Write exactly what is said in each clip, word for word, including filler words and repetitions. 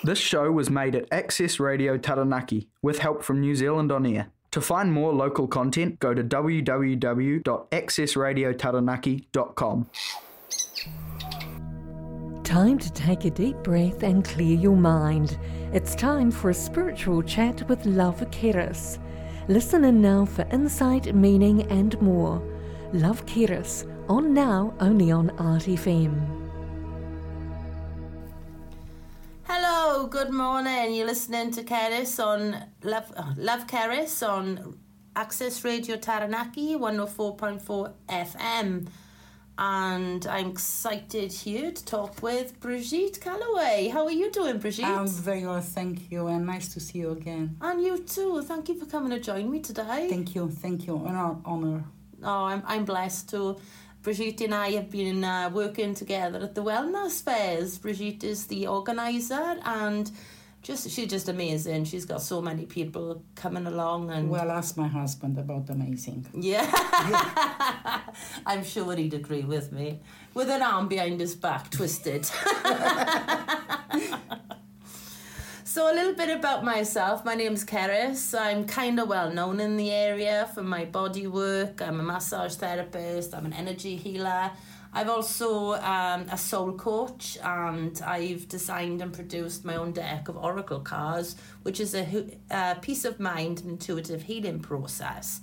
This show was made at Access Radio Taranaki with help from New Zealand On Air. To find more local content, go to w w w dot access radio taranaki dot com. Time to take a deep breath and clear your mind. It's time for a spiritual chat with Love Keris. Listen in now for insight, meaning and more. Love Keris, on now only on R T F M. Hello, good morning. You're listening to Keris on Love, uh, Love Keris on Access Radio Taranaki one oh four point four F M. And I'm excited here to talk with Brigitte Calloway. How are you doing, Brigitte? I'm very well, thank you, and nice to see you again. And you too. Thank you for coming to join me today. Thank you, thank you. An honour. Oh, I'm I'm blessed too. Brigitte and I have been uh, working together at the wellness fairs. Brigitte is the organiser, and just she's just amazing. She's got so many people coming along. And well, ask my husband about amazing. Yeah, yeah. I'm sure he'd agree with me. With an arm behind his back twisted. So a little bit about myself. My name's Keris. I'm kind of well known in the area for my body work. I'm a massage therapist. I'm an energy healer. I've also um, a soul coach, and I've designed and produced my own deck of oracle cards, which is a, a peace of mind and intuitive healing process.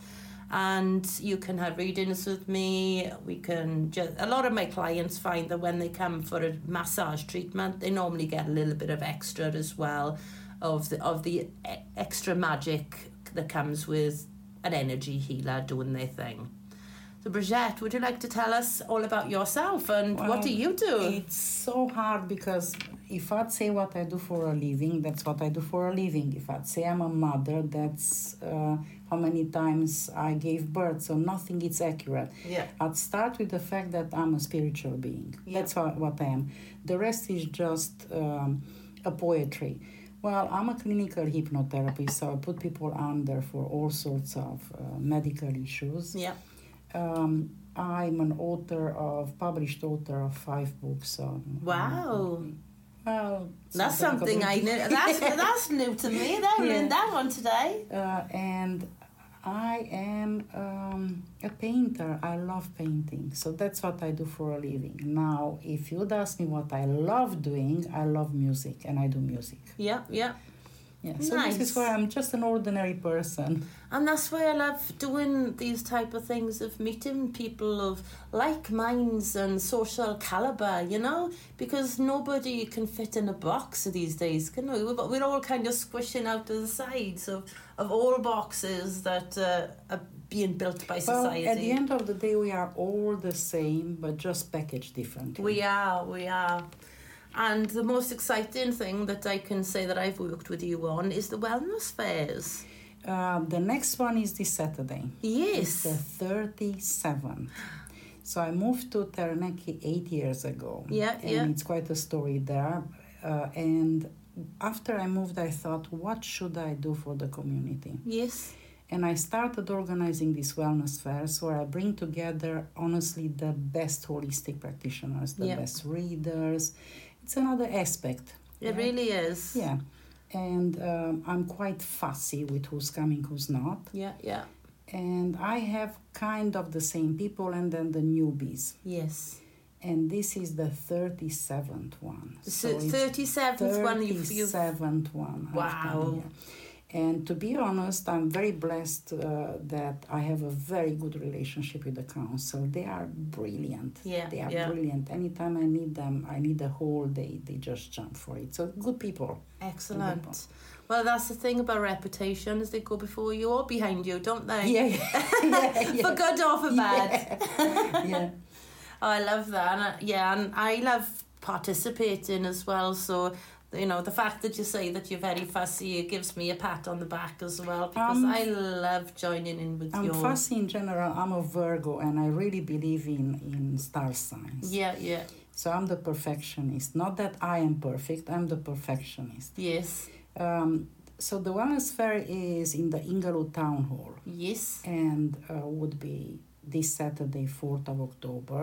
And you can have readings with me. We can just, a lot of my clients find that when they come for a massage treatment, they normally get a little bit of extra as well, of the of the extra magic that comes with an energy healer doing their thing. So Brigitte, would you like to tell us all about yourself and well, what do you do? It's so hard because if I'd say what I do for a living, that's what I do for a living. If I'd say I'm a mother, that's uh, how many times I gave birth, so nothing is accurate. Yeah. I'd start with the fact that I'm a spiritual being. Yeah. That's what, what I am. The rest is just um, a poetry. Well, I'm a clinical hypnotherapist, so I put people under for all sorts of uh, medical issues. Yeah. Um, I'm an author of, published author of five books. Um, Wow. Um, well, that's something I knew. That's, that's new to me. I Yeah. learned that one today. Uh, and I am um, a painter. I love painting. So that's what I do for a living. Now, if you'd ask me what I love doing, I love music, and I do music. Yeah, yeah. Yeah, so Nice. this is why I'm just an ordinary person. And that's why I love doing these type of things, of meeting people of like minds and social caliber, you know, because nobody can fit in a box these days, can we? We're we're all kind of squishing out to the sides of, of all boxes that uh, are being built by society. Well, at the end of the day, we are all the same, but just packaged differently. We are, we are. And the most exciting thing that I can say that I've worked with you on is the wellness fairs. Uh, the next one is this Saturday. Yes. It's the thirty-seventh. So I moved to Taranaki eight years ago. Yeah, and yeah. it's quite a story there. Uh, and after I moved, I thought, what should I do for the community? Yes. And I started organizing these wellness fairs where I bring together, honestly, the best holistic practitioners, the Yeah. best readers. It's another aspect. It right? really is. Yeah. And um, I'm quite fussy with who's coming, who's not. Yeah, yeah. And I have kind of the same people and then the newbies. Yes. And this is the thirty-seventh one. So it's thirty-seventh one you've... you've thirty-seventh one. I've Wow. done here. And to be honest, I'm very blessed uh, that I have a very good relationship with the council. They are brilliant. Yeah, They are yeah. brilliant. Anytime I need them, I need a whole day, they just jump for it. So good people. Excellent. Well, that's the thing about reputation, is they go before you or behind you, don't they? Yeah, yeah, yeah, yeah. For good or for bad. Yeah. yeah. Oh, I love that. And, uh, yeah, and I love participating as well, so... You know, the fact that you say that you're very fussy, it gives me a pat on the back as well, because Um, I love joining in with I'm your... fussy in general. I'm a Virgo, and I really believe in, in star signs. Yeah, yeah. So I'm the perfectionist. Not that I am perfect, I'm the perfectionist. Yes. Um, so the wellness fair is in the Ingaloo Town Hall. Yes. And uh, would be this Saturday, fourth of October.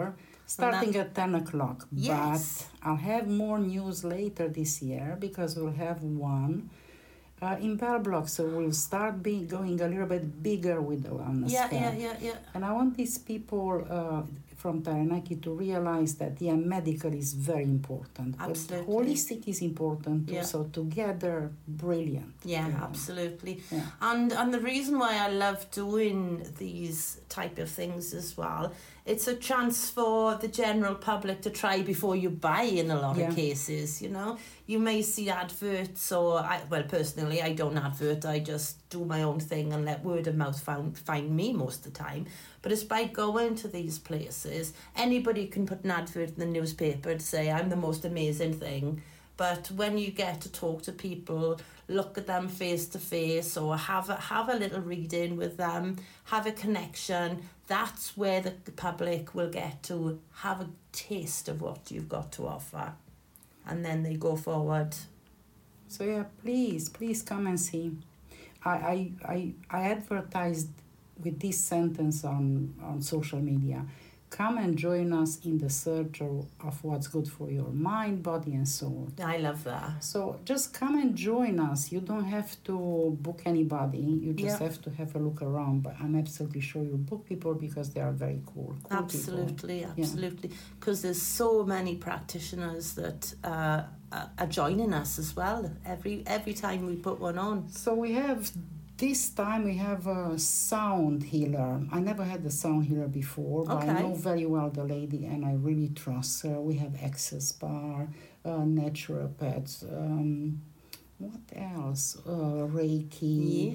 Starting at ten o'clock. Yes. But I'll have more news later this year because we'll have one uh, in Bell Block. So we'll start being, going a little bit bigger with the wellness Yeah, fair. yeah, yeah, yeah. And I want these people uh, from Taranaki to realize that, yeah, medical is very important. Absolutely. But holistic is important too. Yeah. So together, brilliant. Yeah, brilliant. absolutely. Yeah. And and the reason why I love doing these type of things as well, it's a chance for the general public to try before you buy in a lot Yeah. of cases, you know. You may see adverts or, I, well, personally, I don't advert. I just do my own thing and let word of mouth find, find me most of the time. But it's by going to these places, anybody can put an advert in the newspaper to say, I'm the most amazing thing. But when you get to talk to people, look at them face to face or have a, have a little reading with them, have a connection, that's where the public will get to have a taste of what you've got to offer. And then they go forward. So yeah, please, please come and see. I I, I, I advertised with this sentence on, on social media. Come and join us in the search of, of what's good for your mind, body, and soul. I love that. So just come and join us. You don't have to book anybody. You just Yeah. have to have a look around. But I'm absolutely sure you'll book people because they are very cool. cool Absolutely, people. absolutely. Because there's so many practitioners that uh, are joining us as well. Every every time we put one on. So we have, this time we have a sound healer. I never had a sound healer before, but Okay. I know very well the lady and I really trust her. We have access bar, uh, naturopaths, um, what else? Uh, Reiki,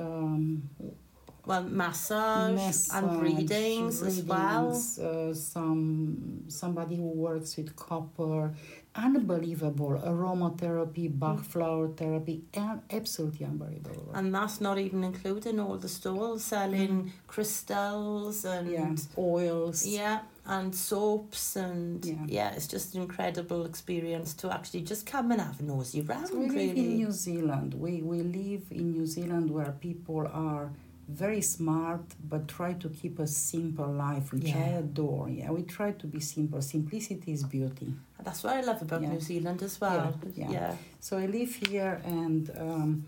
um, Well, massage, massage, and readings, as well. readings, uh, some somebody who works with copper, unbelievable aromatherapy, Bach flower therapy, and absolutely unbelievable. And that's not even including all the stalls selling crystals and yeah, oils. yeah, and soaps and Yeah. yeah. It's just an incredible experience to actually just come and have a nosy round. So we live really. in New Zealand. We we live in New Zealand where people are very smart but try to keep a simple life, which I Yeah. adore. Yeah, we try to be simple. Simplicity is beauty. That's what I love about Yeah. New Zealand as well. Yeah, yeah. yeah. So I live here, and um,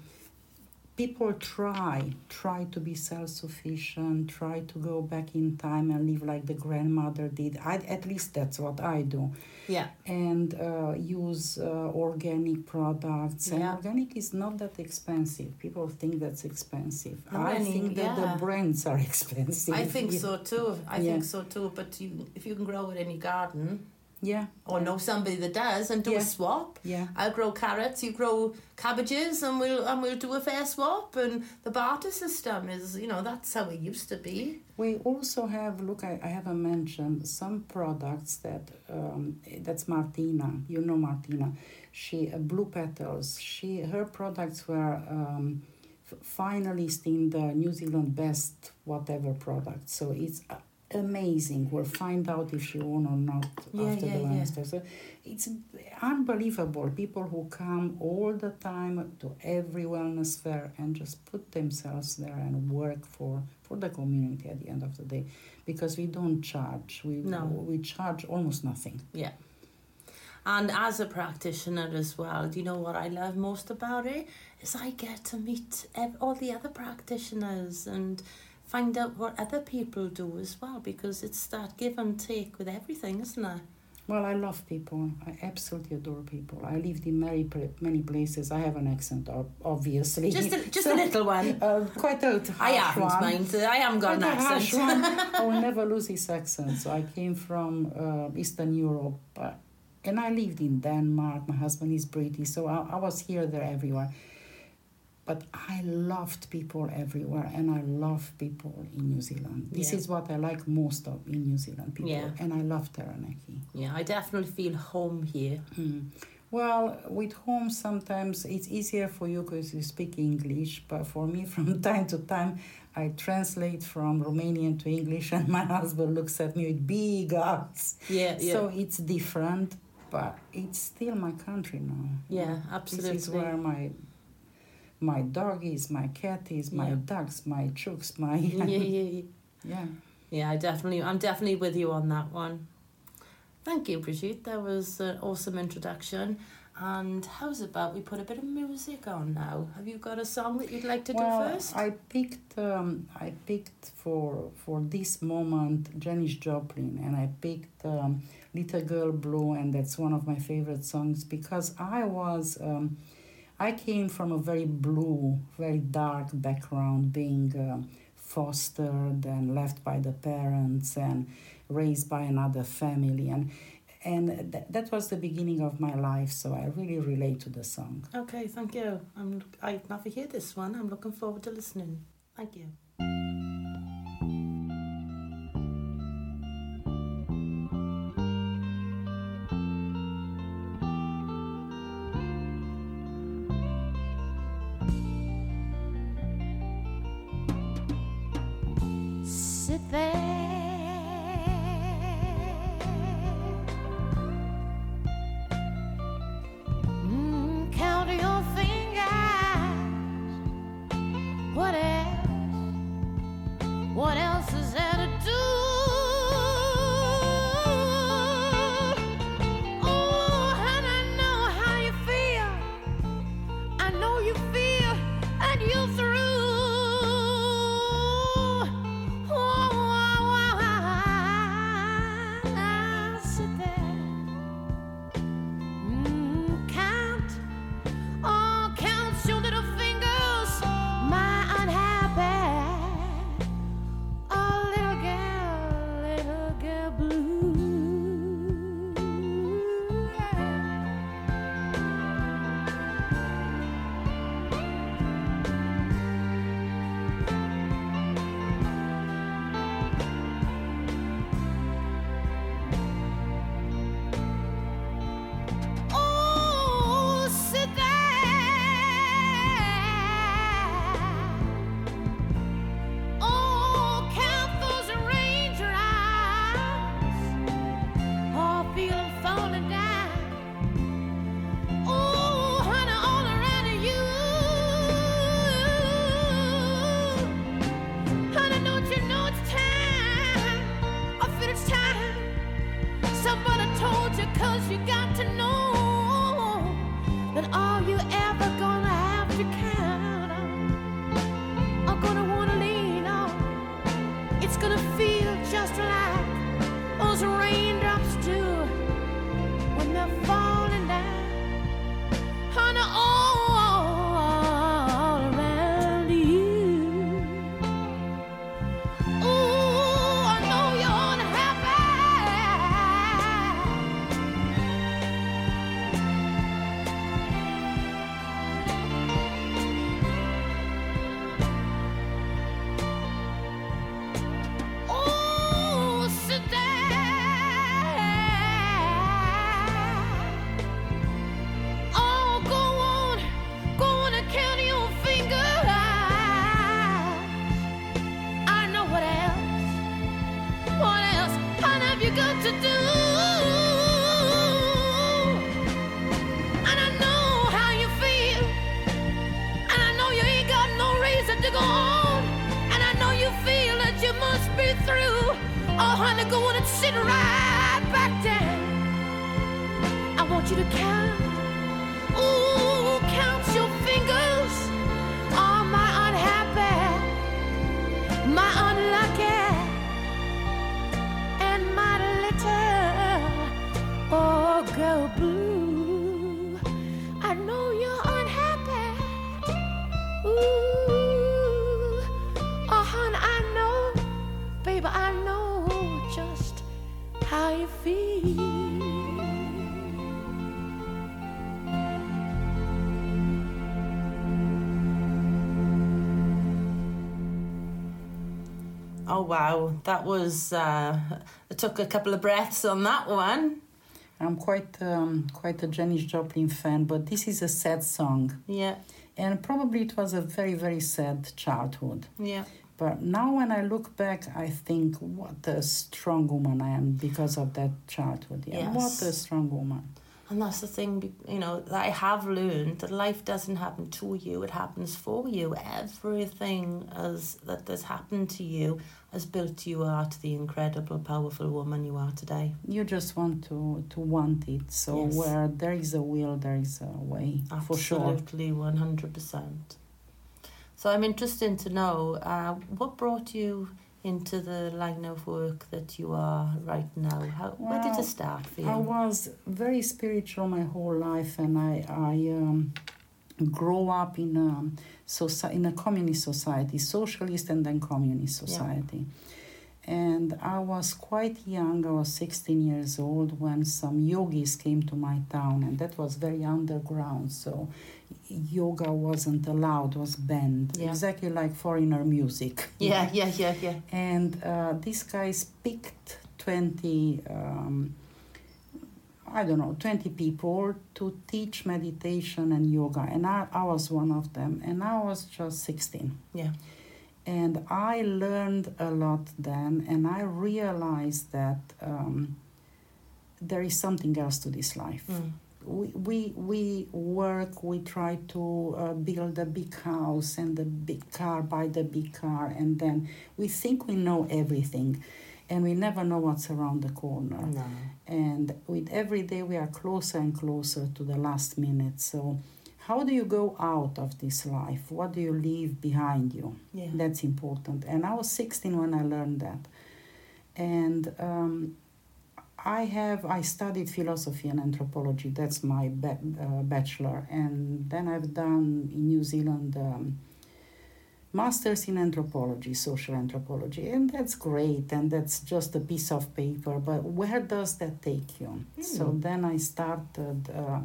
people try try to be self-sufficient, try to go back in time and live like the grandmother did. I, at least that's what I do. Yeah. And uh, use uh, organic products. And Yeah. organic is not that expensive. People think that's expensive. No, I any- think that yeah. the brands are expensive. I think Yeah. so too. I Yeah. think so too. But you, if you can grow it in your garden, Yeah. or know somebody that does, and do Yeah. a swap. Yeah. I'll grow carrots, you grow cabbages, and we'll and we'll do a fair swap. And the barter system is, you know, that's how it used to be. We also have, look, I, I haven't mentioned some products that, um, that's Martina, you know Martina. She, uh, Blue Petals, she, her products were um, f- finalist in the New Zealand Best whatever product. So it's uh, amazing. We'll find out if she won or not Yeah, after yeah, the yeah. Wellness Fair. So it's unbelievable. People who come all the time to every wellness fair and just put themselves there and work for, for the community at the end of the day, because we don't charge. We No. we charge almost nothing. Yeah. And as a practitioner as well, do you know what I love most about it? Is I get to meet ev- all the other practitioners and find out what other people do as well, because it's that give and take with everything, isn't it? Well, I love people. I absolutely adore people. I lived in many pla- many places. I have an accent, ob- obviously. Just a, just a little one. Uh, quite a harsh I haven't, one. mind. I haven't got an Quite a harsh accent. one. I will never lose this accent. So I came from uh, Eastern Europe, uh, and I lived in Denmark. My husband is British, so I, I was here, there, everywhere. But I loved people everywhere, and I love people in New Zealand. This Yeah. is what I like most of in New Zealand, people. Yeah. And I love Taranaki. Yeah, I definitely feel home here. Mm. Well, with home, sometimes it's easier for you because you speak English, but for me, from time to time, I translate from Romanian to English, and my husband looks at me with big eyes. Yeah, yeah. So it's different, but it's still my country now. Yeah, This absolutely. is where my my dog is, my cat is, my Yeah. ducks, my chooks, my yeah, yeah, yeah. yeah. Yeah, I definitely, I'm definitely with you on that one. Thank you, Brigitte. That was an awesome introduction. And how's about we put a bit of music on now? Have you got a song that you'd like to well, do first? I picked um, I picked for for this moment Janis Joplin, and I picked um, Little Girl Blue, and that's one of my favorite songs because I was um, I came from a very blue, very dark background, being um, fostered and left by the parents and raised by another family, and and th- that was the beginning of my life, so I really relate to the song. Okay, thank you. I'm, I've never heard this one. I'm looking forward to listening. Thank you. Sit there, mm, count your fingers. What else? What else is there to do? Oh, and I know how you feel. I know you feel, and you're through. Oh wow, that was uh, I took a couple of breaths on that one. I'm quite um, quite a Janis Joplin fan, but this is a sad song. Yeah. And probably it was a very, very sad childhood. Yeah. But now when I look back, I think what a strong woman I am because of that childhood. Yeah, Yes. what a strong woman. And that's the thing, be- you know, that I have learned, that life doesn't happen to you, it happens for you. Everything as, that has happened to you has built you out the incredible, powerful woman you are today. You just want to, to want it. So Yes. where there is a will, there is a way, for sure. Absolutely, one hundred percent. So I'm interested to know, uh, what brought you into the line of work that you are right now? How, where did Well, it start for you? I was very spiritual my whole life, and I I um, grew up in a soci- in a communist society, socialist and then communist society. And I was quite young. I was sixteen years old when some yogis came to my town, and that was very underground. So yoga wasn't allowed, was banned, Yeah. exactly like foreigner music. Yeah, yeah, yeah, yeah. And uh, these guys picked twenty, um, I don't know, twenty people to teach meditation and yoga. And I, I was one of them. And I was just sixteen. Yeah. And I learned a lot then. And I realized that um, there is something else to this life. Mm. We, we we work, we try to uh, build a big house and the big car, buy the big car, and then we think we know everything, and we never know what's around the corner. No. And with every day we are closer and closer to the last minute. So how do you go out of this life? What do you leave behind you? Yeah. That's important. And I was sixteen when I learned that. And um, I have, I studied philosophy and anthropology. That's my ba- uh, bachelor. And then I've done in New Zealand um, masters in anthropology, social anthropology. And that's great. And that's just a piece of paper. But where does that take you? Mm. So then I started uh,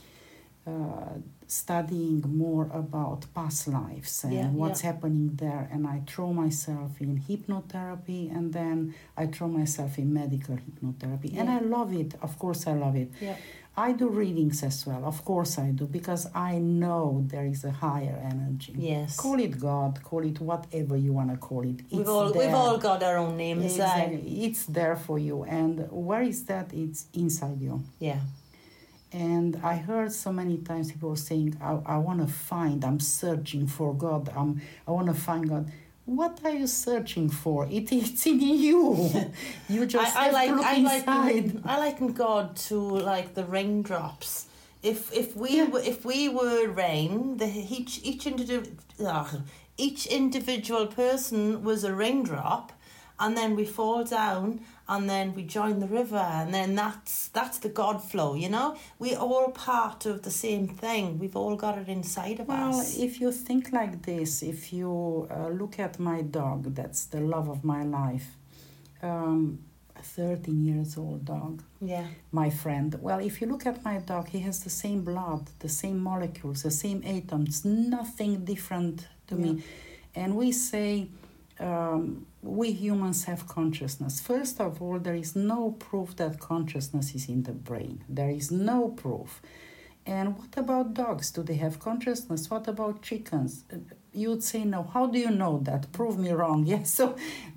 uh, studying more about past lives and Yeah, what's yeah. happening there. And I throw myself in hypnotherapy, and then I throw myself in medical hypnotherapy. And Yeah. I love it. Of course, I love it. Yeah. I do readings as well. Of course, I do, because I know there is a higher energy. Yes. Call it God, call it whatever you want to call it. We've It's all we've there. all got our own names. eh? Exactly. It's there for you. And where is that? It's inside you. Yeah. And I heard so many times people saying, I, I want to find, I'm searching for God, I'm, I want to find God. What are you searching for? It, it's in you. You just I, I have like to look I inside. liken I liken God to like the raindrops. If if we Yeah. were if we were rain, the each each individual each individual person was a raindrop, and then we fall down, and then we join the river, and then that's that's the God flow. You know, we're all part of the same thing. We've all got it inside of Well, us. if you think like this, if you uh, look at my dog, that's the love of my life, um, a thirteen years old dog, Yeah. my friend. Well, if you look at my dog, he has the same blood, the same molecules, the same atoms, nothing different to me. And we say um, we humans have consciousness. First of all, there is no proof that consciousness is in the brain. There is no proof. And what about dogs? Do they have consciousness? What about chickens? Uh, You would say no. How do you know that? Prove me wrong. Yes. So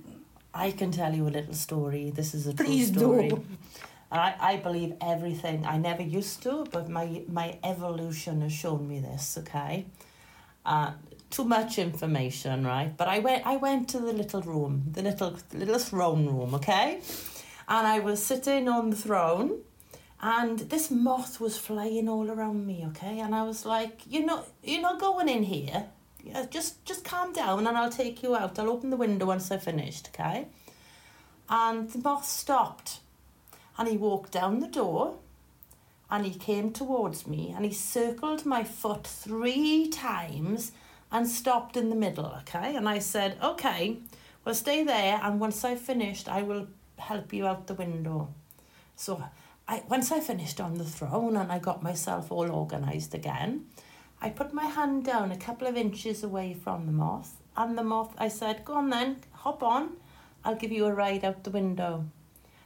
I can tell you a little story. This is a true Please do. story. I, I believe everything. I never used to, but my, my evolution has shown me this, okay? Uh, too much information, right? But I went I went to the little room, the little little throne room, okay? And I was sitting on the throne, and this moth was flying all around me, okay? And I was like, you're not, you're not going in here. Yeah, just just calm down and I'll take you out. I'll open the window once I've finished, okay? And the moth stopped. And he walked down the door and he came towards me and he circled my foot three times and stopped in the middle, okay? And I said, okay, well, stay there, and once I've finished, I will help you out the window. So I once I finished on the throne and I got myself all organised again, I put my hand down a couple of inches away from the moth, and the moth, I said, go on then, hop on, I'll give you a ride out the window.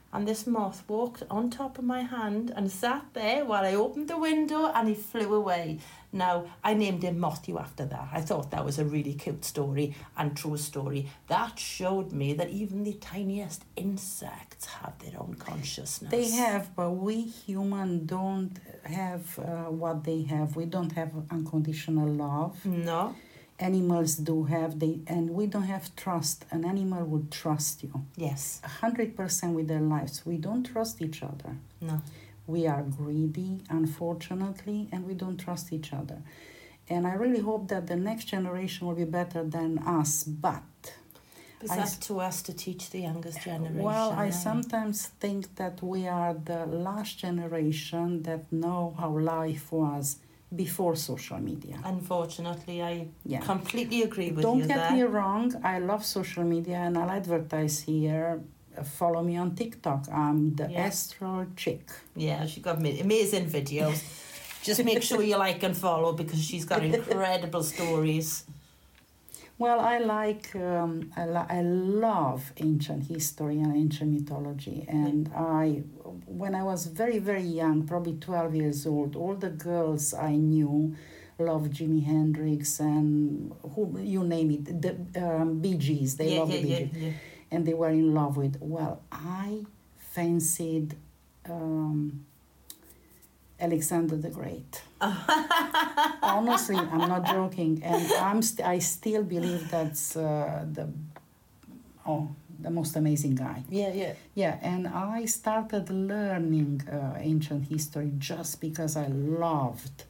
and this moth walked on top of my hand and sat there while I opened the window, and he flew away. Now, I named him Matthew after that. I thought that was a really cute story and true story. That showed me that even the tiniest insects have their own consciousness. They have, but we human don't have uh, what they have. We don't have unconditional love. No. Animals do have, they, and we don't have trust. An animal would trust you. Yes. one hundred percent with their lives. We don't trust each other. No. We are greedy, unfortunately, and we don't trust each other. And I really hope that the next generation will be better than us, but... It's I, up to us to teach the youngest generation. well, I eh? sometimes think that we are the last generation that know how life was before social media. Unfortunately, I Yeah. completely agree with Don't you get there. me wrong, I love social media and I'll advertise here. Uh, Follow me on TikTok. I'm the Yeah. Astral Chick. Yeah, she got ama- amazing videos. Just make sure you like and follow, because she's got incredible stories. Well, I like, um, I, lo- I love ancient history and ancient mythology. And I, when I was very, very young, probably twelve years old, all the girls I knew loved Jimi Hendrix and who you name it, the um, Bee Gees. They yeah, love yeah, the Bee yeah, Gees. yeah. And they were in love with. Well, I fancied um, Alexander the Great. Honestly, I'm not joking, and I'm st- I still believe that's uh, the oh the most amazing guy. Yeah, yeah. Yeah, and I started learning uh, ancient history just because I loved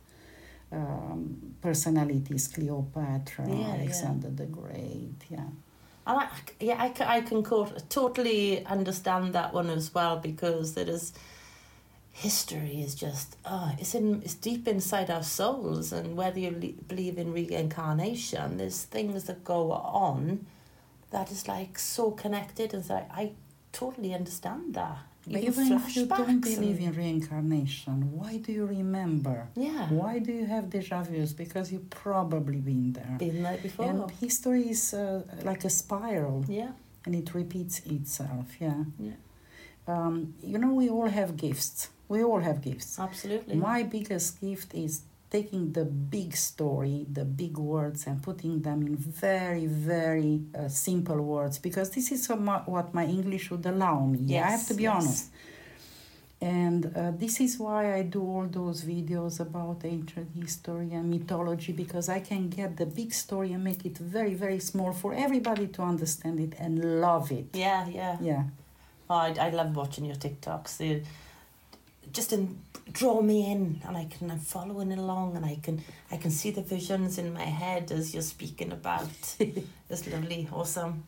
um, personalities, Cleopatra, Yeah, Alexander the Great. Yeah. And I, yeah, I, ca- I can co- totally understand that one as well, because there is history is just oh, it's in it's deep inside our souls, and whether you le- believe in reincarnation, there's things that go on that is like so connected, and so I, I totally understand that. But even if you don't flashbacks believe and- in reincarnation, why do you remember? yeah, Why do you have deja vus? Because you've probably been there. been there before. And history is uh, like a spiral, yeah, and it repeats itself. Yeah. yeah, Um, you know, we all have gifts. We all have gifts. absolutely. My biggest gift is taking the big story, the big words, and putting them in very, very uh, simple words, because this is what what my English would allow me. Yes, I have to be yes. honest. And uh, this is why I do all those videos about ancient history and mythology, because I can get the big story and make it very, very small for everybody to understand it and love it. Yeah, yeah. Yeah. Oh, I, I love watching your TikToks. They just in, draw me in, and I can I'm following along, and I can I can see the visions in my head as you're speaking about. It's lovely, awesome.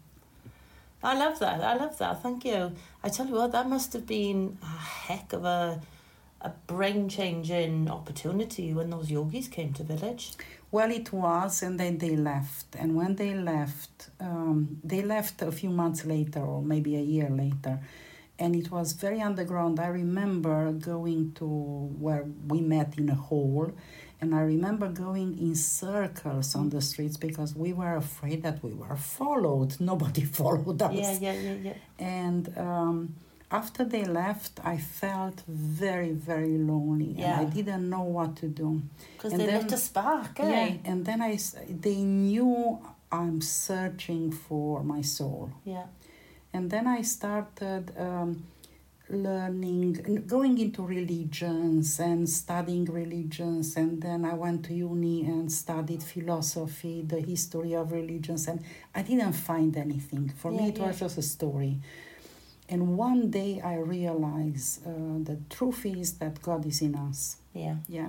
I love that. I love that. Thank you. I tell you what, that must have been a heck of a a brain changing opportunity when those yogis came to village. Well, it was, and then they left. And when they left, um, they left a few months later, or maybe a year later. And it was very underground. I remember going to where we met in a hall, and I remember going in circles on the streets because we were afraid that we were followed. Nobody followed us. Yeah, yeah, yeah, yeah. And um, after they left, I felt very, very lonely. Yeah. And I didn't know what to do. Because And they then- lit a spark, eh? Yeah, and then I, s- they knew I'm searching for my soul. Yeah. And then I started um, learning, going into religions and studying religions. And then I went to uni and studied philosophy, the history of religions. And I didn't find anything. For Yeah, me, it was yeah. just a story. And one day I realized uh, the truth is that God is in us. Yeah. Yeah.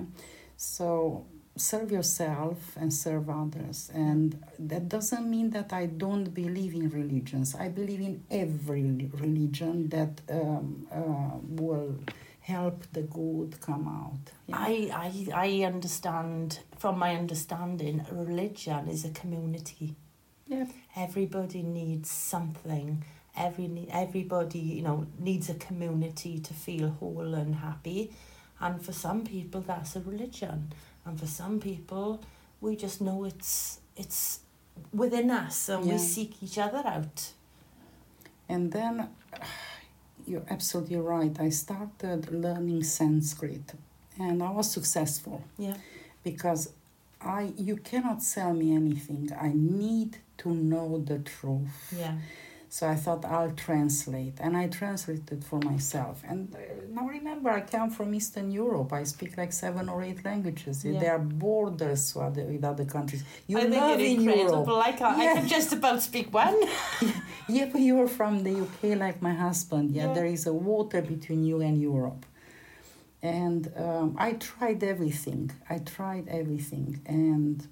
So serve yourself and serve others. And that doesn't mean that I don't believe in religions. I believe in every religion that um, uh, will help the good come out. Yeah. I, I, I understand, from my understanding, a religion is a community. Yeah. Everybody needs something. Every ne- everybody, you know, needs a community to feel whole and happy. And for some people, that's a religion. And for some people, we just know it's it's within us, and Yeah. we seek each other out. And then you're absolutely right. I started learning Sanskrit, and I was successful Yeah. because I you cannot sell me anything. I need to know the truth. Yeah. So I thought I'll translate, and I translated for myself. And uh, now remember, I come from Eastern Europe. I speak like seven or eight languages. Yeah. There are borders with other, with other countries. You I think love you're in incredible. Europe. I can't. I Yeah. can just about speak one. Yeah, but you're from the U K like my husband. Yeah, Yeah. there is a water between you and Europe. And um, I tried everything. I tried everything. And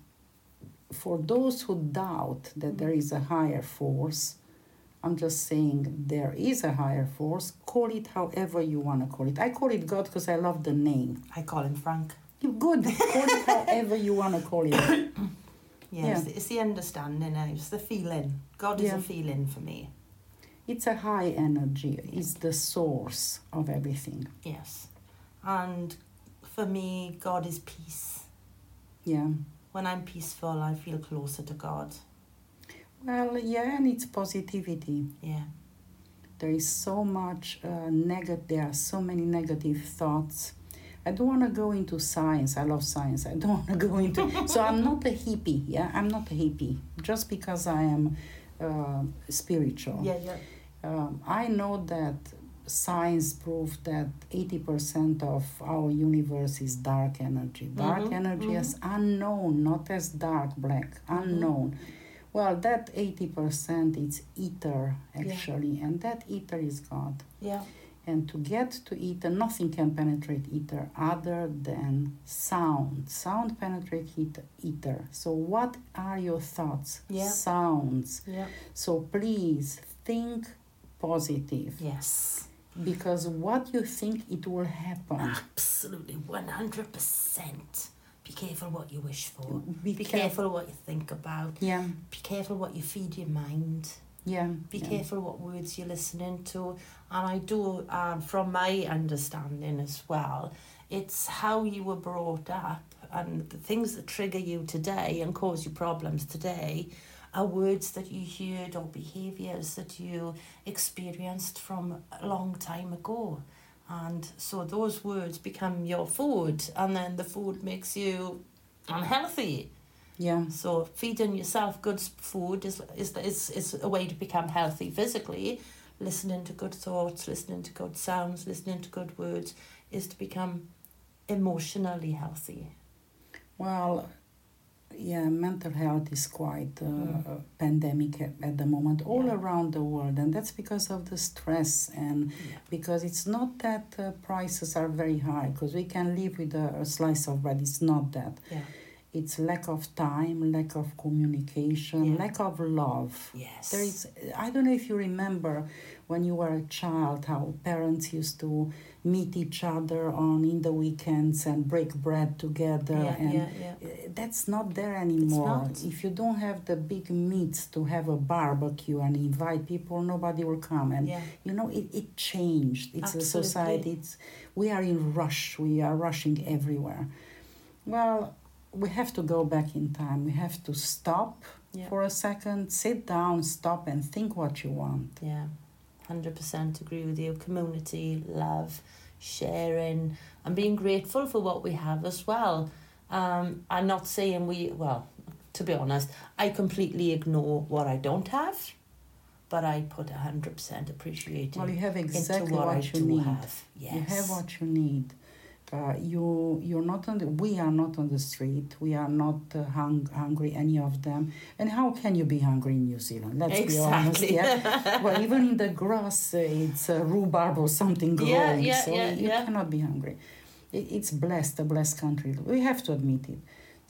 for those who doubt that there is a higher force, I'm just saying there is a higher force. Call it however you want to call it. I call it God because I love the name. I call him Frank. You good. Call it however you want to call it. Yeah, Yeah. It's, the, it's the understanding. eh, It's the feeling. God is Yeah. a feeling for me. It's a high energy. It's the source of everything. Yes, and for me, God is peace. Yeah. When I'm peaceful, I feel closer to God. Well, yeah, and it's positivity. Yeah. There is so much uh, negative. There are so many negative thoughts. I don't want to go into science. I love science. I don't want to go into. So I'm not a hippie. Yeah, I'm not a hippie. Just because I am uh, spiritual. Yeah, yeah. Um, I know that science proved that eighty percent of our universe is dark energy. Dark Mhm, energy mhm. as unknown, not as dark black, unknown. Well, that eighty percent is ether, actually, and that ether is God. Yeah. And to get to ether, nothing can penetrate ether other than sound. Sound penetrates ether. ether. So what are your thoughts? Yeah. Sounds. Yeah. So please think positive. Yes. Because what you think, it will happen. Absolutely, one hundred percent. Be careful what you wish for. Be Be careful. careful what you think about. Yeah, Be careful what you feed your mind. yeah. Be yeah. careful what words you're listening to. And I do, um, from my understanding as well, it's how you were brought up and the things that trigger you today and cause you problems today are words that you heard or behaviours that you experienced from a long time ago. And so those words become your food, and then the food makes you unhealthy. Yeah, So feeding yourself good s- food is, is is is a way to become healthy physically. Listening to good thoughts, listening to good sounds, listening to good words is to become emotionally healthy. well, yeah, mental health is quite uh, Mm. a pandemic at, at the moment all Yeah. around the world, and that's because of the stress and Yeah. because it's not that uh, prices are very high, because we can live with a, a slice of bread. It's not that. Yeah. It's lack of time, lack of communication, Yeah. lack of love. Yes. There is, I don't know if you remember when you were a child how parents used to meet each other on in the weekends and break bread together, Yeah, and yeah, yeah. uh, that's not there anymore. not. If you don't have the big meats to have a barbecue and invite people, nobody will come. And Yeah. you know, it, it changed. It's a Absolutely. society. It's we are in rush. We are rushing everywhere. Well, we have to go back in time. We have to stop Yeah. for a second, sit down, stop, and think what you want. Yeah, one hundred percent agree with you. Community, love, sharing, and being grateful for what we have as well. Um, I'm not saying we, well, to be honest, I completely ignore what I don't have, but I put one hundred percent appreciating Well, you have exactly into what, what I you do need. have. Yes. You have what you need. Uh, you you're not on the, we are not on the street. We are not uh, hung, hungry, any of them. And how can you be hungry in New Zealand? Let's be honest. Exactly. Yeah. Well, even in the grass, uh, it's uh, rhubarb or something growing. Yeah, yeah, so yeah, you yeah. cannot be hungry. It, it's blessed, a blessed country. We have to admit it.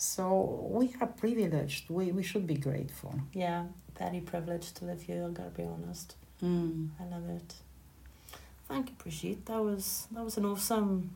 So we are privileged. We we should be grateful. Yeah, very privileged to live here, I gotta be honest. Mm. I love it. Thank you, Brigitte. That was that was an awesome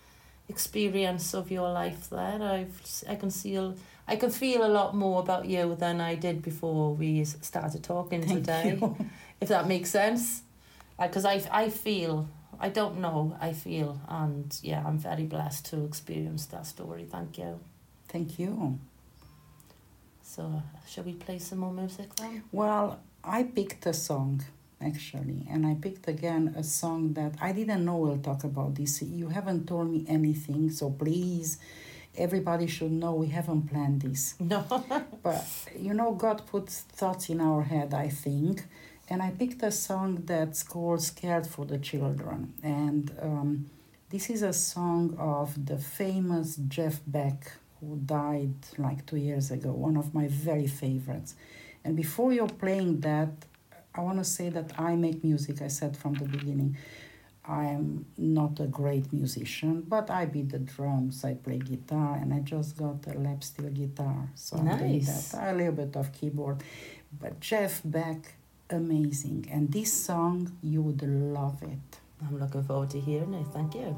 experience of your life there. I've I can feel I can feel a lot more about you than I did before we s- started talking Thank today. you. If that makes sense, because I I feel I don't know I feel and yeah I'm very blessed to experience that story. Thank you. Thank you. So shall we play some more music then? Well, I picked a song. actually. And I picked again a song that I didn't know we'll talk about this. You haven't told me anything, so please, everybody should know we haven't planned this. No. But, you know, God puts thoughts in our head, I think. And I picked a song that's called Scared for the Children. And um, this is a song of the famous Jeff Beck, who died like two years ago, one of my very favorites. And before you're playing that, I want to say that I make music, I said from the beginning. I am not a great musician, but I beat the drums, I play guitar, and I just got a lap steel guitar. So I'm doing Nice. that, a little bit of keyboard. But Jeff Beck, amazing. And this song, you would love it. I'm looking forward to hearing it. Thank you.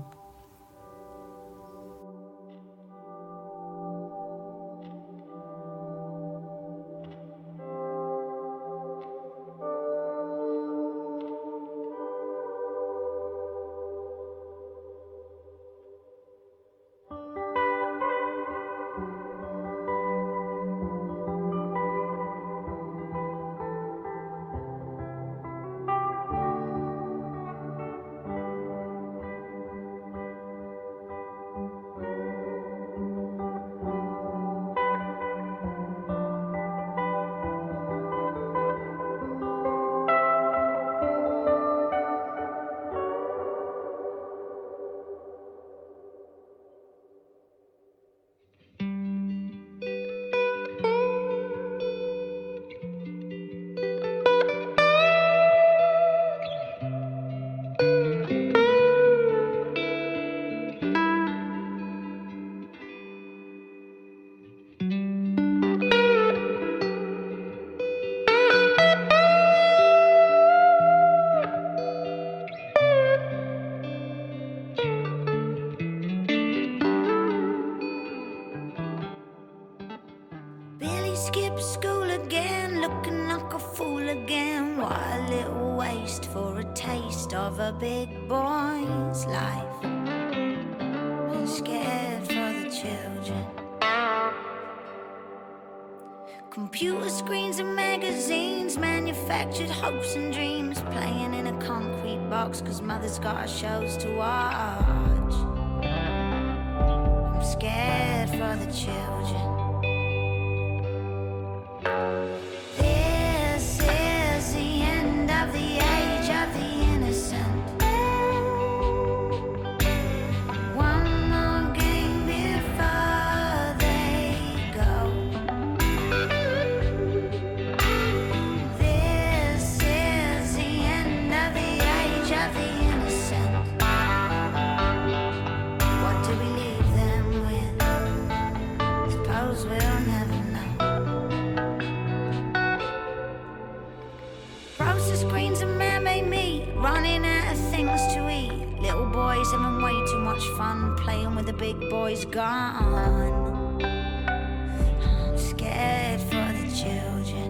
Billy skipped school again, looking like a fool again. What a little waste for a taste of a big boy's life. I'm scared for the children. Computer screens and magazines, manufactured hopes and dreams, playing in a concrete box cause mother's got shows to watch. I'm scared for the children. This is the end of the age of the innocent. One more game before they go. This is the end of the age of the innocent. What do we leave them with? Suppose we'll never know. Processed screens and man-made meat, running out of things to eat. Little boys having way too much fun playing with the big boys gone. I'm scared for the children.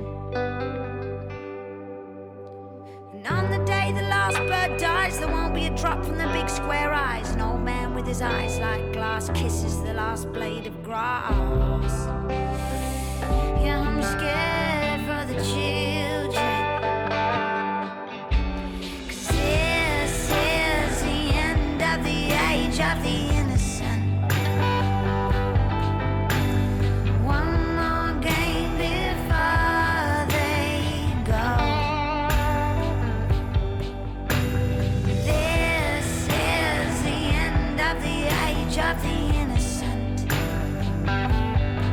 And on the day the last bird dies, there won't be a drop from the big square eyes. An old man with his eyes like glass kisses the last blade of grass. Yeah, I'm scared for the children. This is the end of the age of the innocent. One more game before they go. This is the end of the age of the innocent.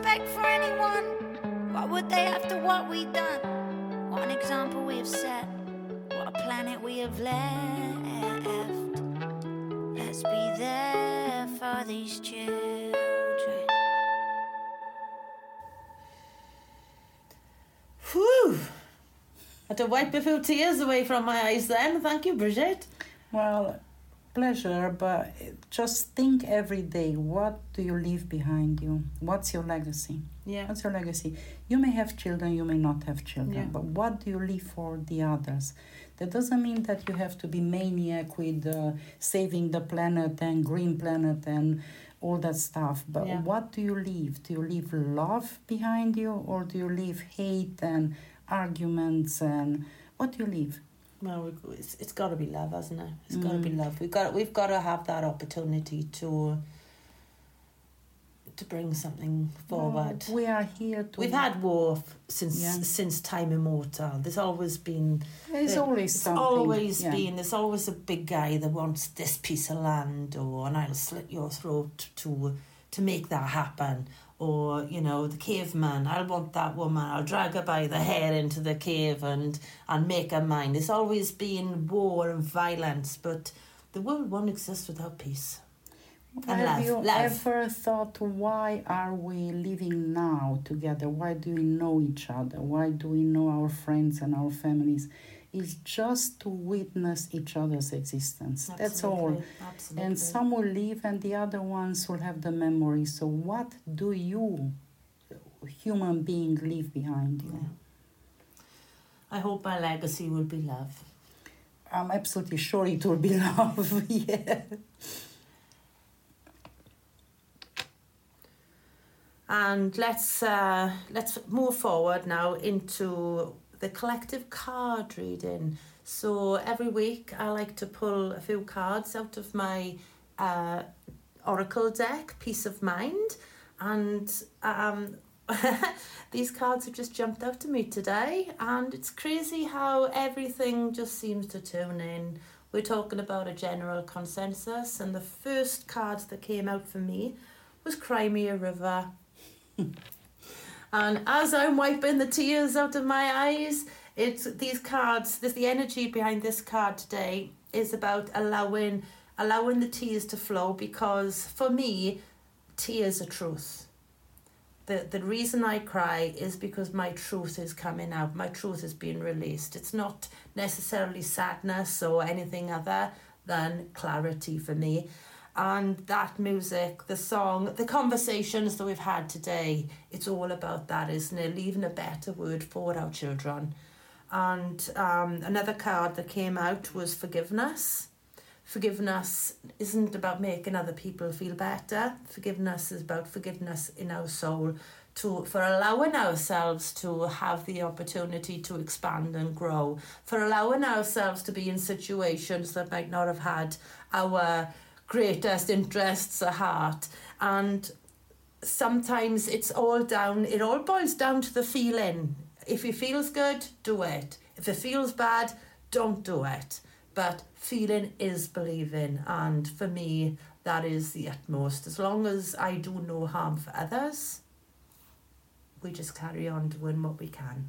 respect for anyone. What would they after what we've done? What an example we have set. What a planet we have left. Let's be there for these children. Whew! I had to wipe a few tears away from my eyes then. Thank you, Bridget. Well, pleasure, but just think every day, what do you leave behind you? What's your legacy? Yeah. What's your legacy? You may have children, you may not have children, Yeah. but what do you leave for the others? That doesn't mean that you have to be maniac with uh, saving the planet and green planet and all that stuff, but Yeah. what do you leave? Do you leave love behind you, or do you leave hate and arguments, and what do you leave? Well, we- it's, it's got to be love, hasn't it? It's got to be Mm. love. We've got we've got to have that opportunity to to bring something forward. Well, we are here to... We've had war f- since Yeah. since time immemorial. There's always been. There's there- always it's something. always yeah. been. There's always a big guy that wants this piece of land, or and I'll slit your throat to to make that happen. Or, you know, the caveman, I'll want that woman, I'll drag her by the hair into the cave and, and make her mine. There's always been war and violence, but the world won't exist without peace. And Have love, you love. ever thought, why are we living now together? Why do we know each other? Why do we know our friends and our families? It's just to witness each other's existence. That's all. Absolutely, Absolutely. And some will leave and the other ones will have the memory. So what do you, human being, leave behind you? Yeah. I hope my legacy will be love. I'm absolutely sure it will be love. Yeah. And let's uh, let's move forward now into the collective card reading. So every week I like to pull a few cards out of my uh, Oracle deck, Peace of Mind, and um, these cards have just jumped out to me today, and it's crazy how everything just seems to tune in. We're talking about a general consensus, and the first card that came out for me was Cry Me a River. And as I'm wiping the tears out of my eyes, it's these cards, there's the energy behind this card today is about allowing allowing the tears to flow, because for me, tears are truth. The the reason I cry is because my truth is coming out, my truth is being released. It's not necessarily sadness or anything other than clarity for me. And that music, the song, the conversations that we've had today, it's all about that, isn't it? Leaving a better word for our children. And um, another card that came out was forgiveness. Forgiveness isn't about making other people feel better. Forgiveness is about forgiveness in our soul, to for allowing ourselves to have the opportunity to expand and grow, for allowing ourselves to be in situations that might not have had our greatest interests at heart. And sometimes it's all down, it all boils down to the feeling. If it feels good, do it. If it feels bad, don't do it. But feeling is believing, and for me, that is the utmost. As long as I do no harm for others, we just carry on doing what we can.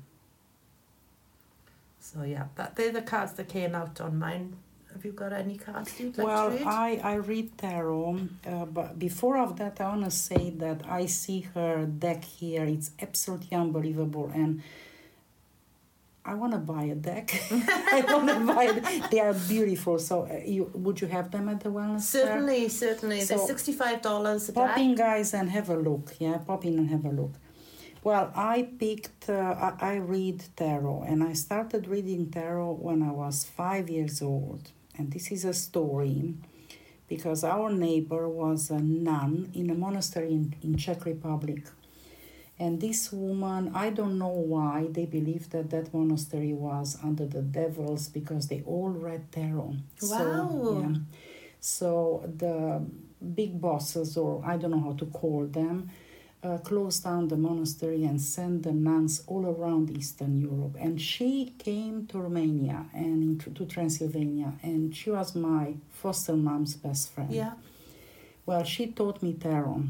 So yeah, but they're the cards that came out on mine. Have you got any cards you'd like Well, to read? I, I read tarot, uh, but before of that, I want to say that I see her deck here. It's absolutely unbelievable, and I want to buy a deck. I want to buy it. They are beautiful. So, uh, you would you have them at the wellness fair? Certainly, certainly. They're So, sixty-five dollars a Pop deck. in, guys, and have a look. Yeah, pop in and have a look. Well, I picked, uh, I, I read tarot, and I started reading tarot when I was five years old. And this is a story because our neighbor was a nun in a monastery in, in Czech Republic. And this woman, I don't know why, they believed that that monastery was under the devils because they all read tarot. Wow. So, yeah. So the big bosses, or I don't know how to call them, uh, closed down the monastery and sent the nuns all around Eastern Europe. And she came to Romania and in, to Transylvania, and she was my foster mom's best friend. Yeah. Well, she taught me tarot.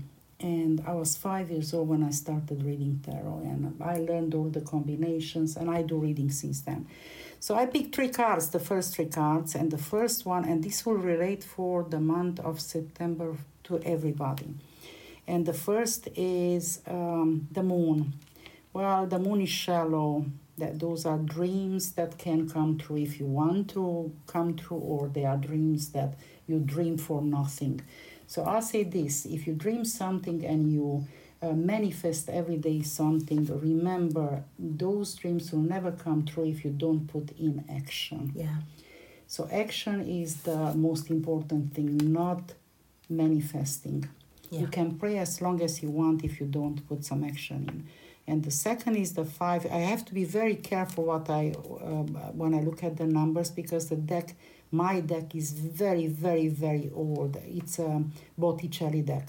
And I was five years old when I started reading tarot, and I learned all the combinations, and I do reading since then. So I picked three cards, the first three cards, and the first one, and this will relate for the month of September to everybody. And the first is um, the moon. Well, the moon is shallow. That those are dreams that can come true if you want to come true, or they are dreams that you dream for nothing. So I'll say this: if you dream something and you uh, manifest every day something, remember those dreams will never come true if you don't put in action. Yeah. So action is the most important thing, not manifesting. Yeah. You can pray as long as you want if you don't put some action in. And the second is the five. I have to be very careful what I uh, when I look at the numbers, because the deck, my deck is very, very, very old. It's a Botticelli deck.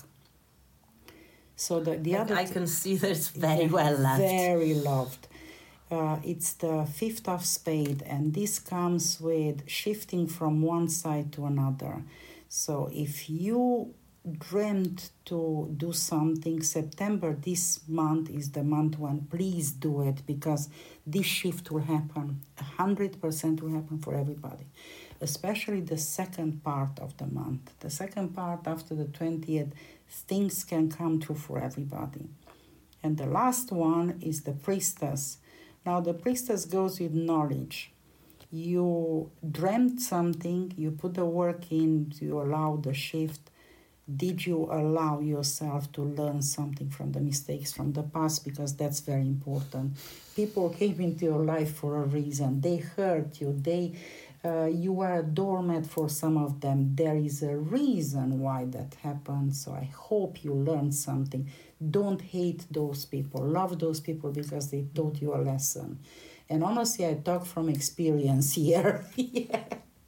So the, the I, other... I can see that it's very well loved. Very loved. Uh, it's the fifth of spade, and this comes with shifting from one side to another. So if you dreamt to do something, September, this month is the month when please do it, because this shift will happen. A hundred percent will happen for everybody, especially the second part of the month. The second part after the twentieth, things can come true for everybody. And the last one is the priestess. Now the priestess goes with knowledge. You dreamt something, you put the work in, you allow the shift. Did you allow yourself to learn something from the mistakes from the past? Because that's very important. People came into your life for a reason. They hurt you. They, uh, you were a doormat for some of them. There is a reason why that happened. So I hope you learned something. Don't hate those people. Love those people because they taught you a lesson. And honestly, I talk from experience here. Yeah.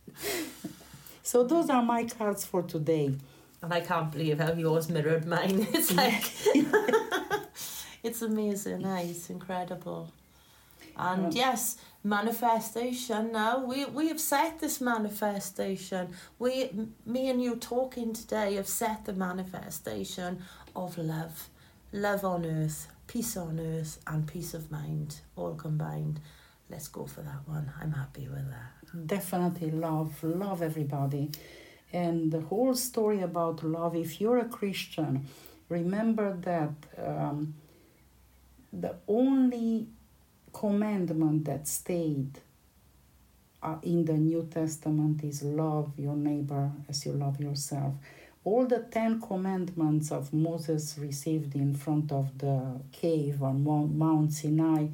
So those are my cards for today. And I can't believe how yours mirrored mine. It's like, it's amazing, eh? It's incredible. And Yeah. yes, manifestation now. We we have set this manifestation. We, m- me and you talking today have set the manifestation of love. Love on earth, peace on earth, and peace of mind, all combined. Let's go for that one. I'm happy with that. Definitely love, love everybody. And the whole story about love, if you're a Christian, remember that um, the only commandment that stayed uh, in the New Testament is love your neighbor as you love yourself. All the Ten Commandments of Moses received in front of the cave on Mount Sinai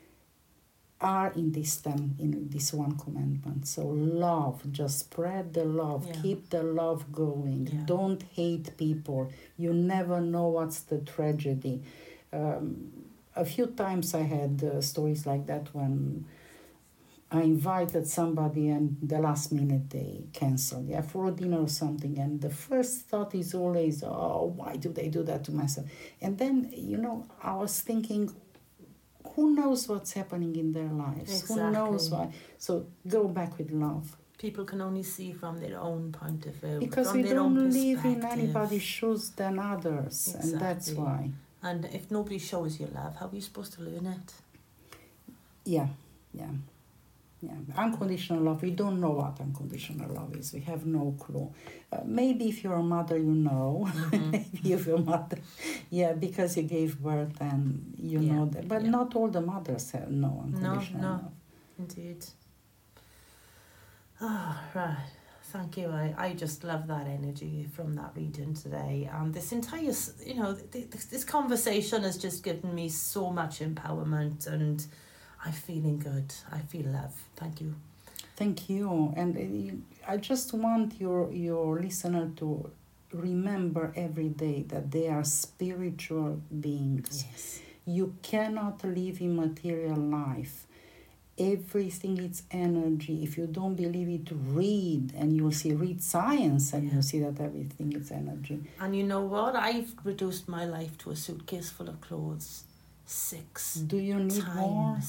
are in this ten, in this one commandment. So love, just spread the love, Yeah. keep the love going. Yeah. Don't hate people. You never know what's the tragedy. Um, a few times I had uh, stories like that when I invited somebody and the last minute they canceled, yeah, for a dinner or something. And the first thought is always, oh, why do they do that to myself? And then, you know, I was thinking, who knows what's happening in their lives? Exactly. Who knows why? So go back with love. People can only see from their own point of view. Because from we their own don't live in perspective. anybody's shoes than others. And that's Exactly. why. And if nobody shows you love, how are you supposed to learn it? Yeah, yeah. Yeah, unconditional love. We don't know what unconditional love is. We have no clue. Uh, maybe if you're a mother, you know. Mm-hmm. Maybe if you're a mother, yeah, because you gave birth and you Yeah, know that. But yeah. not all the mothers have no unconditional no. love. Indeed. Oh, right. Thank you. I, I just love that energy from that reading today. And this entire, s- you know, th- th- this conversation has just given me so much empowerment, and I'm feeling good. I feel love. Thank you. Thank you. And uh, I just want your your listener to remember every day that they are spiritual beings. Yes. You cannot live in material life. Everything is energy. If you don't believe it, read, and you'll see, read science, and Yeah. you'll see that everything is energy. And you know what? I've reduced my life to a suitcase full of clothes. Six Do you need more? times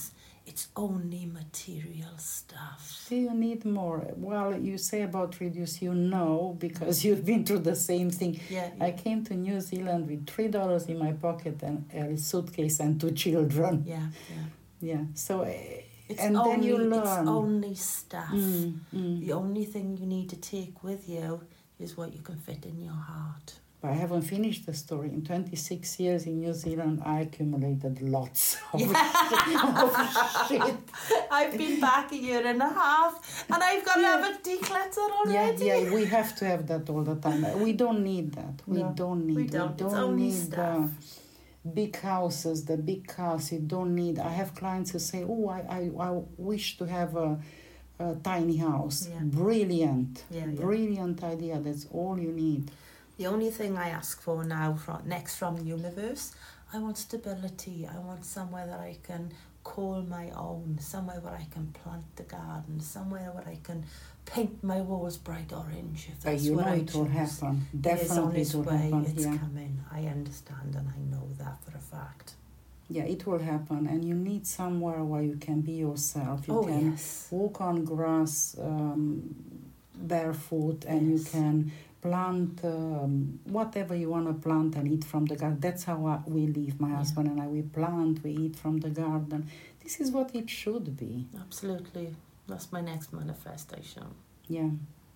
it's only material stuff. Do you need more? Well, you say about reduce, you know, because you've been through the same thing. Yeah, I yeah. came to New Zealand with three dollars in my pocket and a suitcase and two children. Yeah, yeah. Yeah, so, uh, It's and only, then you learn. It's only stuff. Mm, mm. The only thing you need to take with you is what you can fit in your heart. But I haven't finished the story. In twenty-six years in New Zealand, I accumulated lots of, of shit. I've been back a year and a half, and I've got to have a declutter Yeah, already. yeah, we have to have that all the time. We don't need that. We No, don't need. we don't. We It's don't only need stuff. the big houses, the big cars. You don't need. I have clients who say, "Oh, I, I, I wish to have a, a tiny house." Yeah. Brilliant, Yeah, yeah. brilliant idea. That's all you need. The only thing I ask for now, from, next from the universe, I want stability. I want somewhere that I can call my own, somewhere where I can plant the garden, somewhere where I can paint my walls bright orange. If But that's you what know I it will choose. happen. It is on Definitely, its it will way. happen. It's Yeah. coming. I understand and I know that for a fact. Yeah, it will happen, and you need somewhere where you can be yourself. You Oh, can yes. walk on grass um, barefoot, and you Yes. can plant um, whatever you want to plant and eat from the garden. That's how I, we live, my Yeah. husband and I. We plant, we eat from the garden. This is what it should be. Absolutely. That's my next manifestation. Yeah.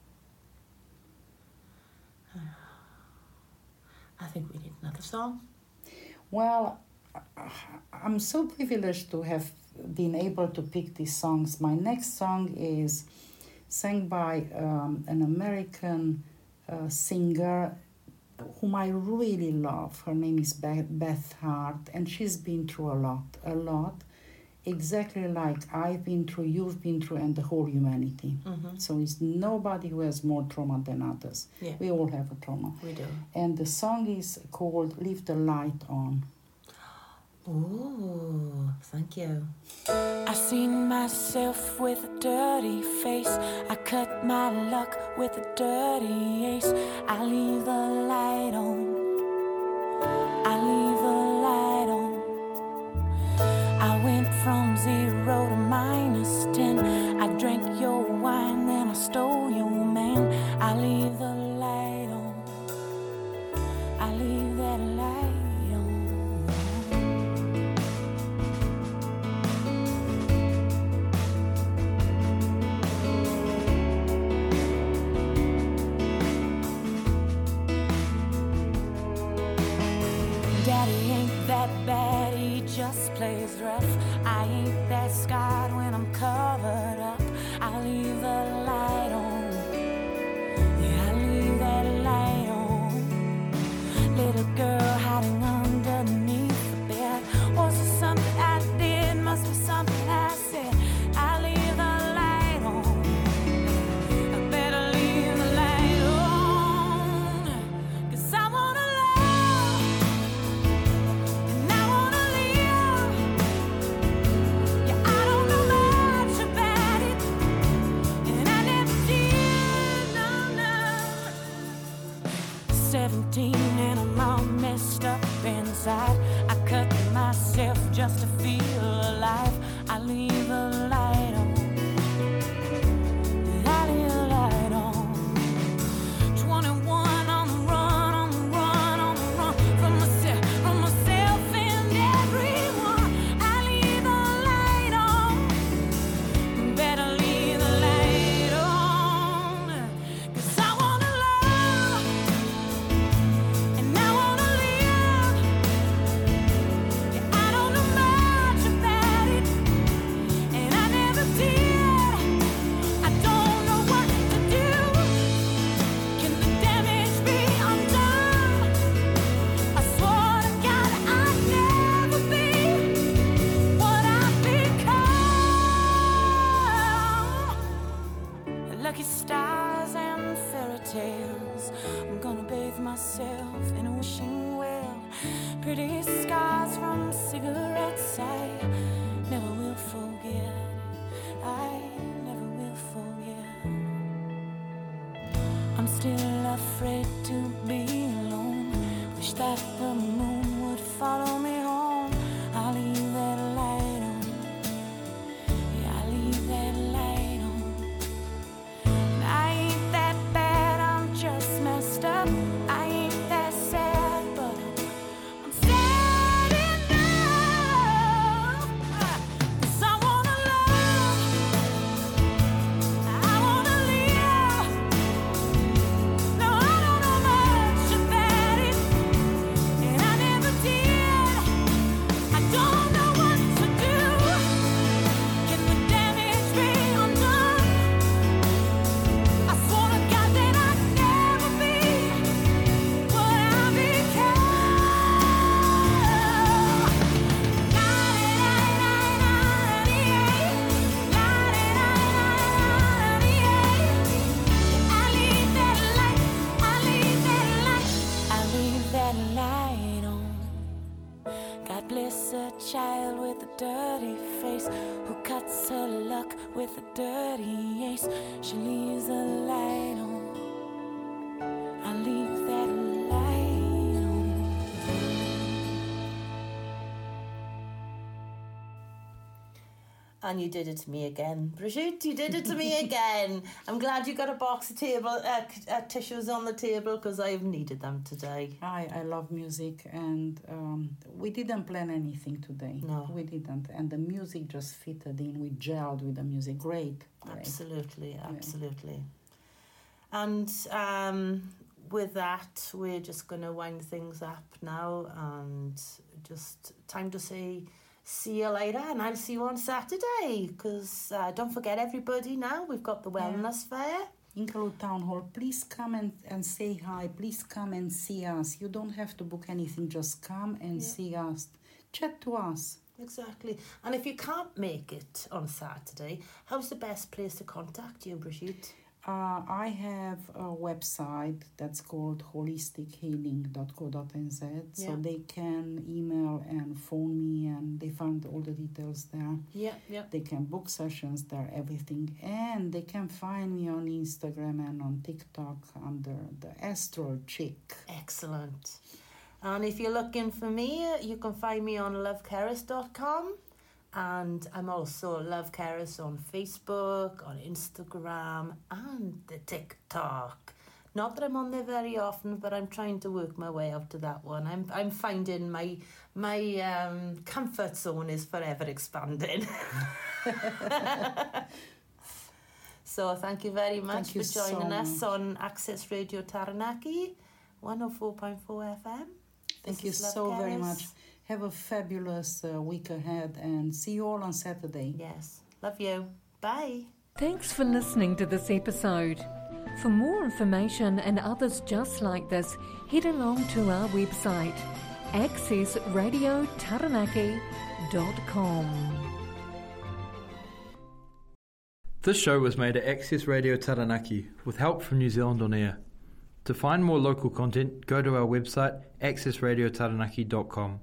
I think we need another song. Well, I'm so privileged to have been able to pick these songs. My next song is sang by um, an American uh, singer whom I really love. Her name is Beth, Beth Hart, and she's been through a lot, a lot, exactly like I've been through, you've been through, and the whole humanity. Mm-hmm. So it's nobody who has more trauma than others. Yeah. We all have a trauma. We do. And the song is called Leave the Light On. Ooh, thank you. I seen myself with a dirty face. I cut my luck with a dirty ace. I leave the light on. I leave the light on. I went from zero to minus ten. I drank your wine, then I stole your man. I leave the light on. I leave that light on. Daddy ain't that bad, he just plays rough. I ain't that scarred when I'm covered up. I leave the light on. Yeah, I leave that light on. Little girl hiding underneath the bed. Was it something I did? Must be something I said. I leave the light on. I better leave the light on. 'Cause I wanna love. And I wanna live. Yeah, I don't know much about it, and I never did, no, no. Seventeen and I'm all messed up inside. I cut myself just to feel alive. I leave the light on. I leave the light on. Twenty-one on the run, on the run, on the run from myself, from myself and everyone. I leave the light on. Better leave the light on. 'Cause I wanna love. And I wanna live. Yeah, I don't know much about it, and I never did. I don't know what to do. Can the damage be undone? I swore to God I'd never be what I've become. Lucky stars and fairy tales. I'm gonna bathe myself in a wishing well. Pretty scars from cigarettes I never will forget. I never will forget. I'm still afraid to be alone. Wish that the moon would follow me home. I'll leave that light on. And you did it to me again. Brigitte, you did it to me again. I'm glad you got a box of table uh, uh, tissues on the table because I've needed them today. I, I love music, and um, we didn't plan anything today. No. We didn't. And the music just fitted in. We gelled with the music. Great. Great. Absolutely, absolutely. Yeah. And um, with that, we're just going to wind things up now, and just time to say see you later, and I'll see you on Saturday, because uh, don't forget, everybody, now we've got the wellness yeah. fair. Inkerloot Town Hall, please come and, and say hi, please come and see us. You don't have to book anything, just come and yeah. see us, chat to us. Exactly. And if you can't make it on Saturday, how's the best place to contact you, Brigitte? Uh, I have a website that's called holistic healing dot co dot n z, yeah. so they can email and phone me, and they find all the details there. Yeah, yeah. They can book sessions there, everything, and they can find me on Instagram and on TikTok under the Astral Chick. Excellent. And if you're looking for me, you can find me on love caris dot com. And I'm also Love Caris on Facebook, on Instagram, and the TikTok. Not that I'm on there very often, but I'm trying to work my way up to that one. I'm I'm finding my my um, comfort zone is forever expanding. So thank you very much thank for joining so us much. on Access Radio Taranaki, one oh four point four F M. Thank This you is Love so very Caris. much. Have a fabulous uh, week ahead, and see you all on Saturday. Yes. Love you. Bye. Thanks for listening to this episode. For more information and others just like this, head along to our website, access radio taranaki dot com. This show was made at Access Radio Taranaki with help from New Zealand On Air. To find more local content, go to our website, access radio taranaki dot com.